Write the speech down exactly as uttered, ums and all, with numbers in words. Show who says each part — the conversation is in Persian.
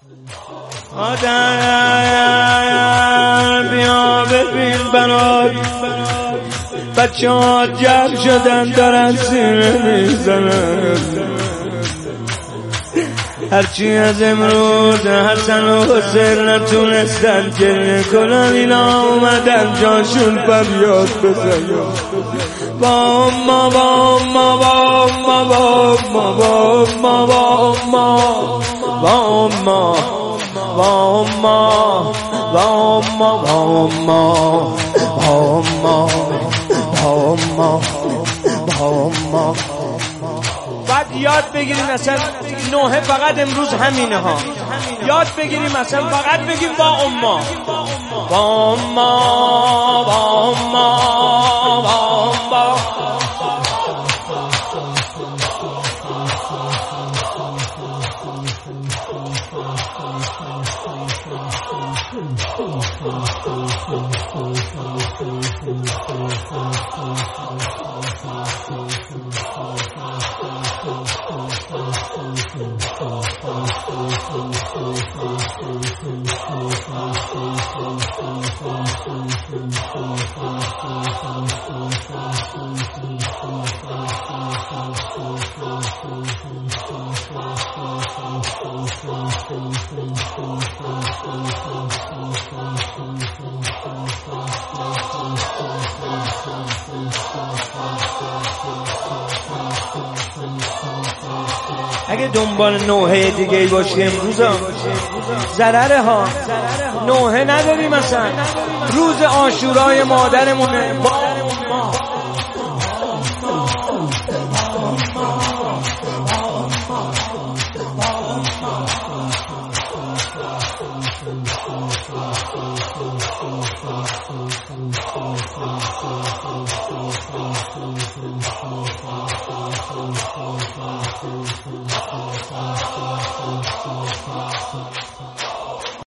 Speaker 1: آدم بیا ببین برات بچه ها جمع شدن دارن سینه میزنن. هرچی از امروز حسن و حسین نتونستن گریه کنن، اینا اومدن جاشون فریاد بزنن. با ما با ما با ما با ما با ما با ما با ما با ما با ما با ما با ما با ما با ما. بعد یاد بگیریم مثلا نوحه فقط امروز همینه ها. یاد بگیریم مثلا فقط بگیم با اما با اما با اما با اما. اگه دنبال نوحه دیگه ای باشی امروز ضرره ها. نوحه نداری مثلا روز عاشورای مادرمونه. Thank you.